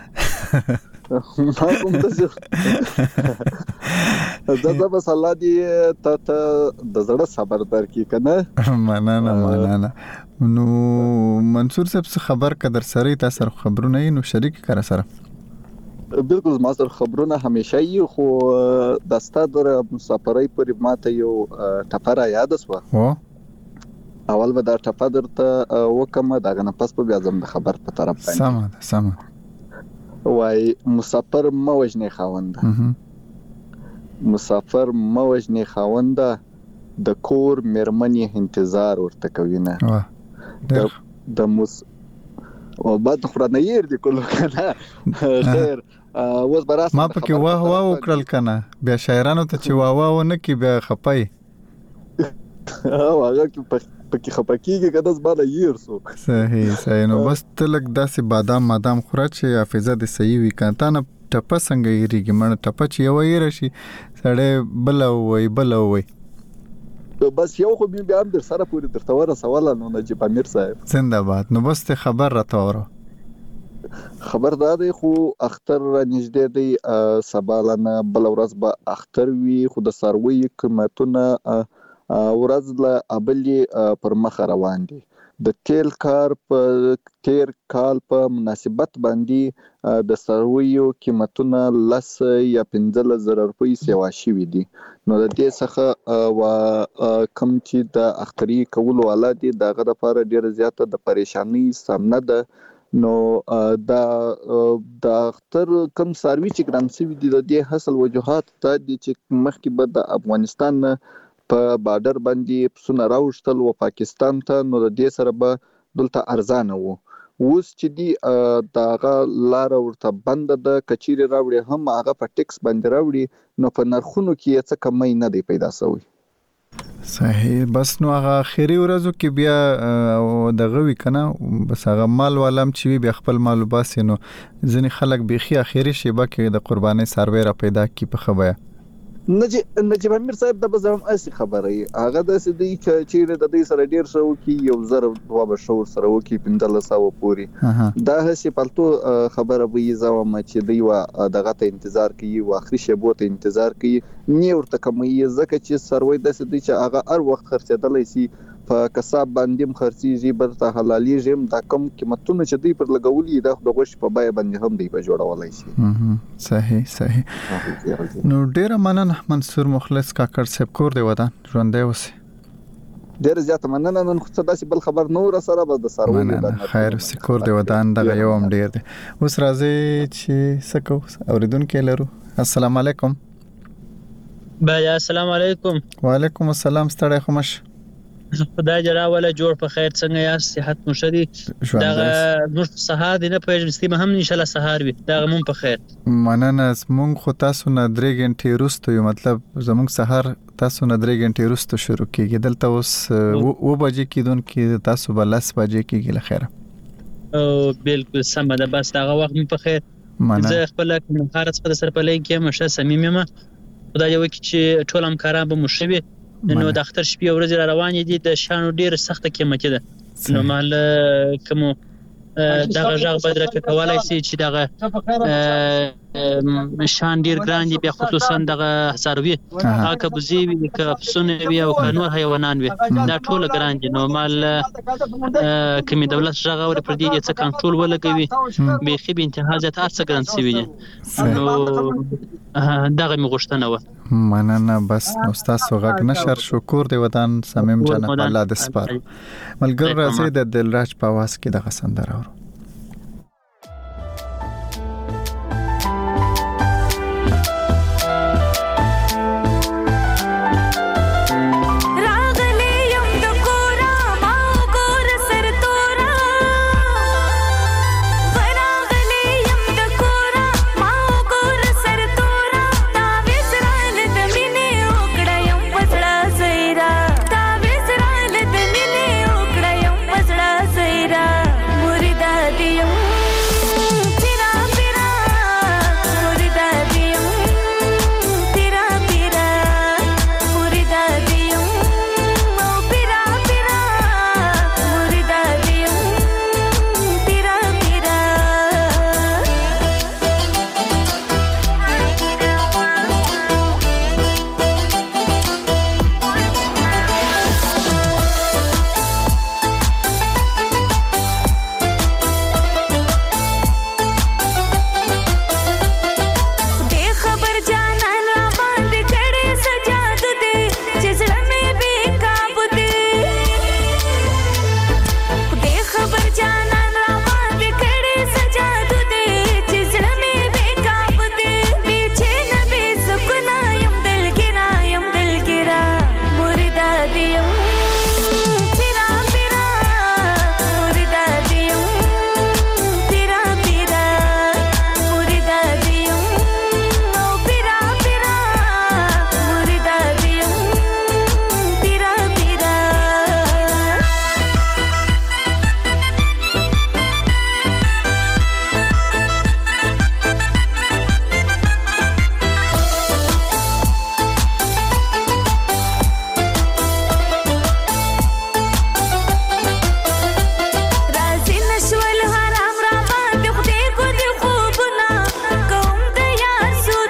ما کوم تاسو دا بس الله دې ته د زړه صبر درکې کنه مننه نو منصور صاحب څه خبر کدر سره تاسو خبرونه نو شریک کړه سره بالکل ما سره خبرونه همیشه یو خو د ستادر مسافرای پر ماته یو ټپره یاد سو اول به دا ټپه درته وکم دغه نه پس په بیا زم د خبر په طرف باندې سم وای مسافر موجنه خاوند مسافر موجنه خاوند د کور مرمنې انتظار ورته کوي نه د موس او بعد خورانه ير دي کولو کنه خیر اوس براس ما پکې واه واه وکړل کنه بیا شاعرانو ته چې واه واه نه کی بیا خپای هغه پکې خپکیږي کده زباله ير سو صحیح نو بس تلک داسې بادام خورا چې حافظه د صحیح وي کنه نه ټپه څنګه یریږي مړ ټپه چې یو یې راشي سړی بل وای بس یو خو بیا هم در سره پوری درته ور سوال نو نجیب امیر صاحب زنده باد نو بس ته خبر راته وره خبر دادی خو اختر نږدې دی سبالنه بل ورځ به اختر وی خو د سروي قیمتونه ورځ له ابلی پر مخ روان دي د تیل کار په تیر کال په مناسبت باندې د سرویو قیمتونه 10 یا 15,000 روپۍ سیوا شوي دي نو د دې څخه کم چې د اختري کولو ولادي دغه لپاره ډیره زیاته د پریشانی سامنا ده نو د اختر کم سروي چې ګران سوي دي د دې حاصل وجوهات ته دي چې مخکې به د افغانستان په بارډر باندې پسونه راوښتل او پاکستان ته نو د دې سره به دلته ارزانه وو اوس چې دی داغه لار ورته بند ده کچيري راوړي هم هغه په ټیکس باندې راوړي نو په نرخونو کې څه کمی نه دی پیدا شوی صحیح بس نو هغه اخیری ورځو کې بیا دغه وی کنه بس هغه مال والم چې بیا خپل مال وباسي نو ځنی خلک بيخي اخیری شیبه کې د قرباني سروي را پیدا کی په خبره نجیب امیر صاحب د بزم اسی خبره هغه د سدي چې د دې سره ډیر شو کې یو زر دوه بشو سره وکي 1500 پوری دا هسي پلتو خبره وي زوم چې دی وا دغه ته انتظار کوي او اخري شبو ته انتظار کوي نه ورته کوي ځکه چې سروي د سدي چې هغه هر وخت خرڅېدلای شي په کسب باندې خرڅيږي برته حلالي جیم دا کم قیمتونه چې دی پر لګولي دا د غوښ په بای باندې هم دی په جوړولای شي صحیح نو ډیر مننه منصور مخلص کاکړ صاحب کور دی ودان ژوندې اوسه ډیر زیات مننه نن خو څه بل خبر نور سره به د سروي خیر سکور دی ودان دغه یو هم ډیر دی اوس راځي چې سکو اوریدونکو لرو السلام علیکم بیا السلام علیکم وعلیکم السلام ستړی خومش خدای جرا ولا جوړ په خیر څنګه یا صحت مو شدي دا نور سهار دی نه پېژنستي هم ان شاء الله سهار وي دا مون په خیر مننه مونږ خو تاسو نه 3 غنټې وروسته یو مطلب زمونږ سهار تاسو نه 3 غنټې وروسته شروع کیږي دلته اوس و بجې کیدون کې تاسو بل 10 بجې کیږي لخيره او بالکل سم ده بس دا وخت مون په خیر زه خپل مهارت څخه سره په لای کې مشه صمیمه خدای یو چې ټول همکاران به مشوي نو د اختر شپې ورځ را روان دي د شانو ډیر سخت قیمتي ده نو مال کوم دغه ژغ بدر کولای شي چې دغه شان ډیر ګران دي بیا خصوصا دغه سروي هغه بوزي وي ک پسونه وي او نور حیوانات وي دا ټول ګران دي نو مال کوم دولت ژغ اور پر دې څه کنټرول ولګوي به خي به انتها ذات ارڅ ګران سوي دي نو دغه مغشتنه و مننه بس استاد سوغاک نشر شکر دی ودان سمیم جنت الله د سپار ملګر راځي د دلراج په واس کې د غسندر اورو Murida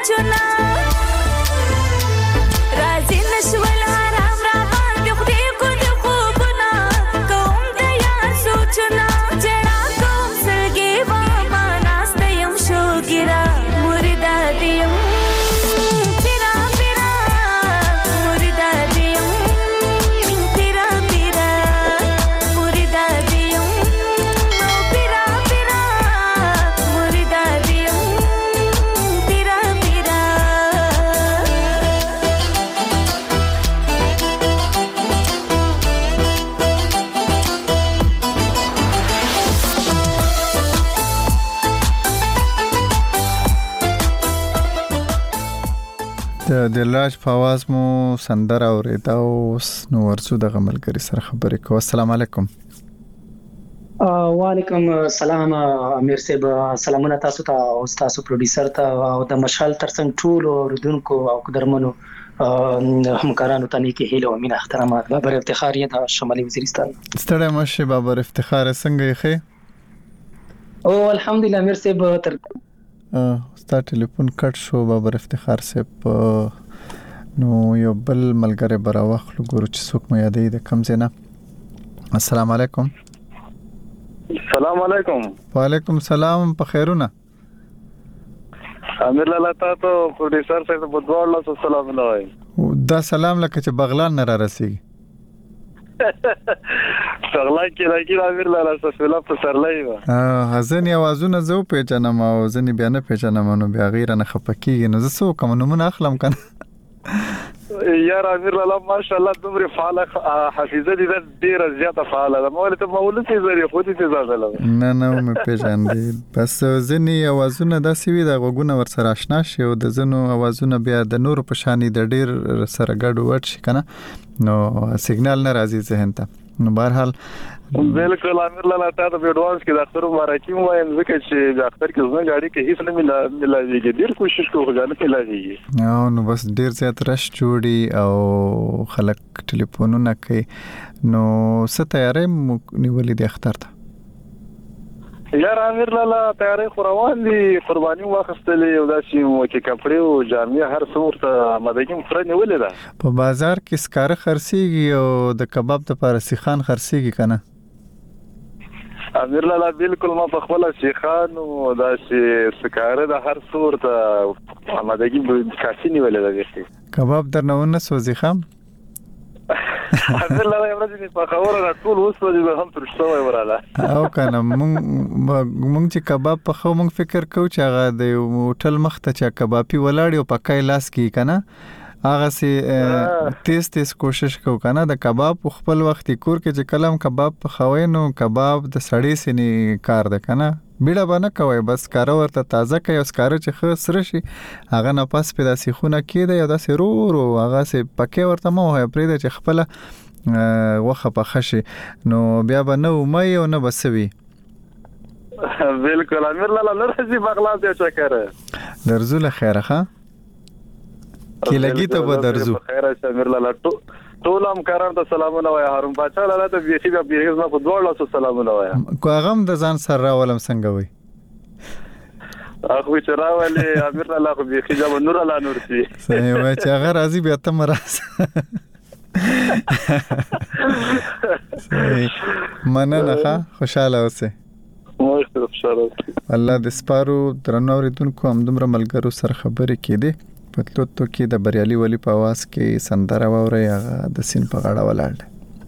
سوچونه راځي نشول حرام را باندې خدای کو د خوبونه کوم د یار سوچونه جړا کوم سلګي و ما ناسته يم شوګرا مردا دیم پیرا پیرا مردا دیم پیرا پیرا مردا دیم پیرا پیرا مردا دیم پیرا پیرا د لاج په आवाज مو سندره اورېدا اوس نو ورڅو د غملګری سره خبرې کوو. السلام علیکم. وعلیکم السلام امیر صاحب، سلامونه تاسو ته او تاسو پروډوسر ته او د مشال ترڅنګ ټول اوردونکو او قدرمنو همکارانو ته نیکی هیله او مینه احترامات. بابر افتخار یې د شمالي وزیرستان. ستړی مشه بابر افتخار، څنګه یې ښه؟ او الحمدلله امیر صاحب. تر ستا ټلیفون کټ شو بابر افتخار صاحب، نو یو بل ملګری برا واخلو ګورو چې څوک مو یادې د کم ځای نه. السلام علیکم. السلام علیکم. وعلیکم السلام. په خیرونه امیر لالا تاسو پروډوسر صاحب په دوه الله سلام علیکم. دا سلام لکه چې بغلان نه را رسیږي. بغلان کې راګیر امیر لالا سفیلا په سرلای و ځنې اوازونه زه پیژنم او ځنې بیا نه پیژنم، نو بیا غیر نه خپکیږي، نو زه څه کوم نمونه اخلم کنه. یار امیر لالا ماشاءالله دومره فعال حافظه دي ډیره زیاته فعاله ده. مولته مولود یې زری خو دې زادله نه مې پیژندې، بس ځنې اوازونه داسې وي د غوګونه ور سره آشنا شي او د زنو اوازونه بیا د نور په شانې د ډیر سره ګډ وډ شي کنه، نو سیګنال نه راځي ذهن ته. نو بهرحال بالکل امیر لالا تاسو په اډوانس کې د اختر مبارکي وایم، ځکه چې د اختر کې زنه غاړي کې هیڅ نه ملاويږي، ډیر کوشش کوو غواړم چې لاږي نو بس ډیر زیات رش جوړي او خلک ټلیفونونه کوي. نو څه تیارې نیولې د اختر ته؟ یار امیر لالا تیارې خو روان دي، قرباني واخستلې او داسې مو چې کپړې او جامې هر څه ورته مدګیم خره نیولې ده. په بازار کې سکاره خرڅيږي او د کباب لپاره سیخان خرڅيږي کنه امیر لالا؟ بالکل ما په خپل سیخان او داسې سکاره د هر څه ورته مدګیم کافي نیولې ده. کباب درنونه سوځي خام امیر لالا یو ورځ په خبره ټول اوس په هم ترشتوي وراله او کنه مونږ چې کباب په خو مونږ فکر کوو چې هغه د هوټل مخ ته چې کبابي ولاړ او پکای لاس کې کنه هغه سي تیز کوشش کوو کنه د کباب خپل وخت کور کې چې کلم کباب په خوي نو کباب د سړی سینی کار ده کنه، بیړه باندې کوي، بس کار ورته تازه کوي او سکاره چې خو سره شي هغه نه پاس په داسې خونه کې دی او داسې رو هغه سي پکې ورته مو هي پرې چې خپل وخه په خشي، نو بیا به نو مې او نه بسوي. بالکل امیر لالا نرسي بغلان ته چکر درزو له خیره ښه کی لګی ته به درزو. خیره امیر لالا ټول همکارانو ته سلامونه وایم. هارون بچا لالا ته بیخي ما په دوه لاسو سلامونه وایم. کو هغه د ځان سره راولم څنګه وای اخو چې راولې امیر لالا خو بیخي جام نور الله نور سي صحیح وای چې هغه راضي بیا ته مرز مننه خوشاله اوسه. الله د سپارو درنو اوریدونکو هم دومره ملګرو سره خبرې کړي پتلو تو کې د بریالي ولی په आवाज کې سندره ووري هغه د سین په غاړه ولاړ.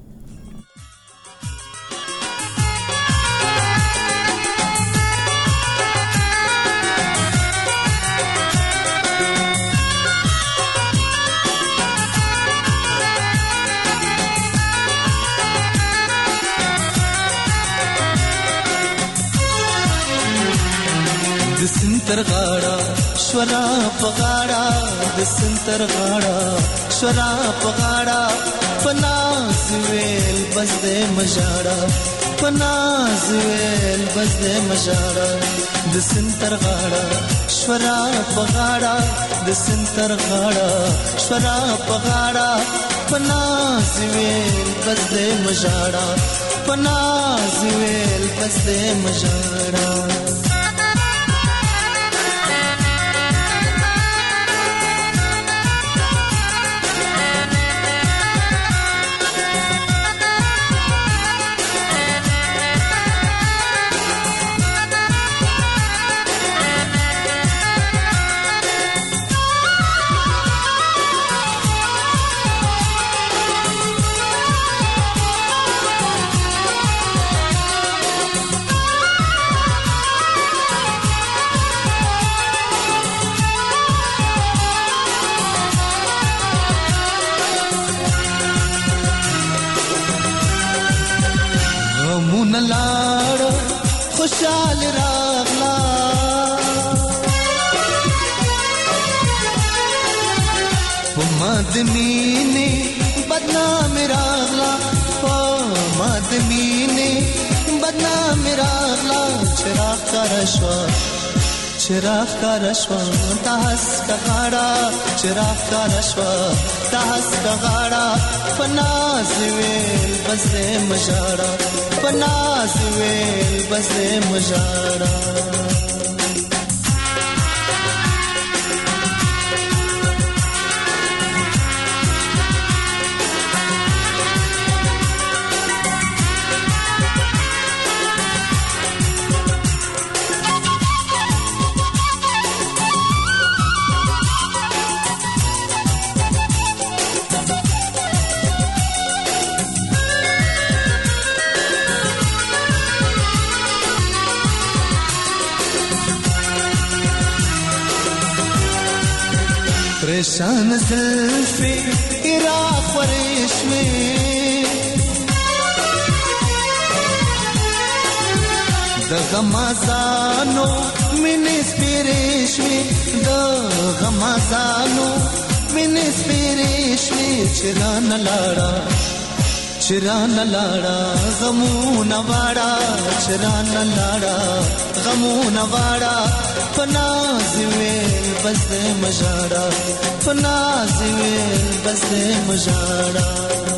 د سنتر غاړه شورا پغاړه د سنتر غاړه شورا پغاړه پناز ویل بس دې مجاړه پناز ویل بس دې مجاړه د سنتر غاړه شورا پغاړه د سنتر غاړه شورا پغاړه پناز ویل بس دې مجاړه پناز ویل بس دې مجاړه لاړ خوشحال راغلا مدمینه بدنام راغلا مدمینه بدنام راغلا چراغ کا رشوا تاس کا غاڑا چراغ کا رشوا تاس کا غاڑا فناز ویل بزے مجاڑا فناز ویل بزے مجاڑا پریشان زلفی عراق و ریشمی د غمازانو منس پیریشمی د غمازانو منس پیریشمی چران لاړا غمون واړه چران لاړا غمون واړه فناز ویل بس مجاړه فناز ویل بس مجاړه